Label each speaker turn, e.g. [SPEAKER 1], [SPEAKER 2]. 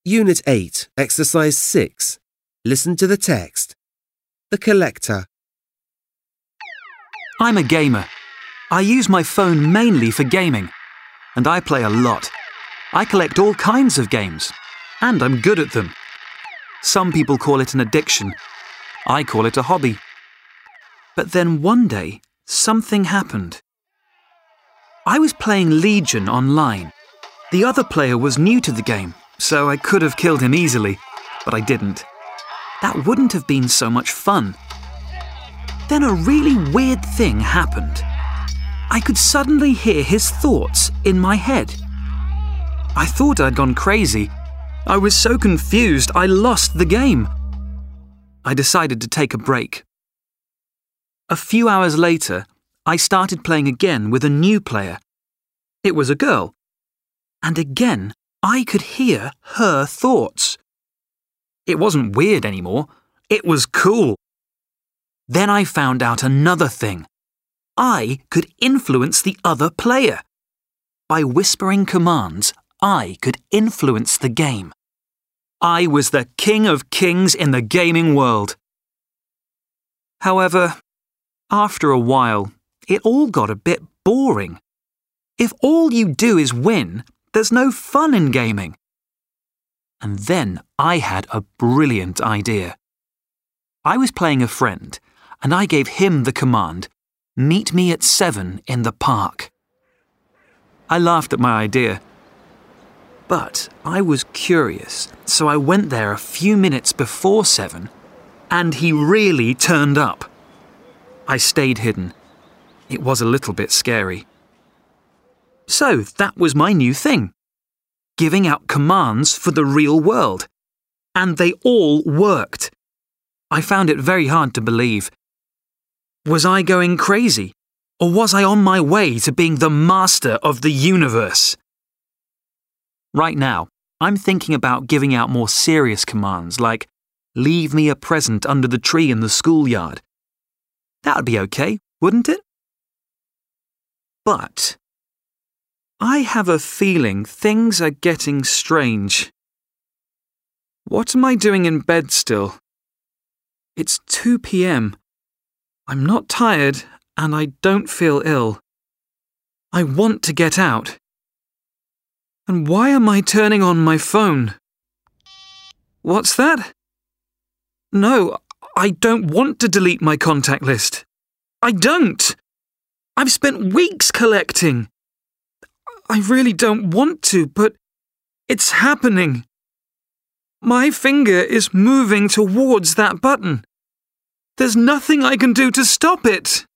[SPEAKER 1] Unit 8, Exercise 6. Listen to the text. The collector.
[SPEAKER 2] I'm a gamer. I use my phone mainly for gaming, and I play a lot. I collect all kinds of games, and I'm good at them. Some people call it an addiction. I call it a hobby. But then one day, something happened. I was playing Legion online. The other player was new to the game, so I could have killed him easily, but I didn't. That wouldn't have been so much fun. Then a really weird thing happened. I could suddenly hear his thoughts in my head. I thought I'd gone crazy. I was so confused I lost the game. I decided to take a break. A few hours later, I started playing again with a new player. It was a girl. And again, I could hear her thoughts. It wasn't weird anymore. It was cool. Then I found out another thing. I could influence the other player. By whispering commands, I could influence the game. I was the king of kings in the gaming world. However, after a while, it all got a bit boring. If all you do is win, there's no fun in gaming. And then I had a brilliant idea. I was playing a friend, and I gave him the command, "Meet me at 7 in the park." I laughed at my idea. But I was curious, so I went there a few minutes before 7, and he really turned up. I stayed hidden. It was a little bit scary. So that was my new thing. Giving out commands for the real world. And they all worked. I found it very hard to believe. Was I going crazy? Or was I on my way to being the master of the universe? Right now, I'm thinking about giving out more serious commands like, "Leave me a present under the tree in the schoolyard." That would be okay, wouldn't it? But I have a feeling things are getting strange. What am I doing in bed still? It's 2 p.m. I'm not tired and I don't feel ill. I want to get out. And why am I turning on my phone? What's that? No, I don't want to delete my contact list. I don't. I've spent weeks collecting. I really don't want to, but it's happening. My finger is moving towards that button. There's nothing I can do to stop it.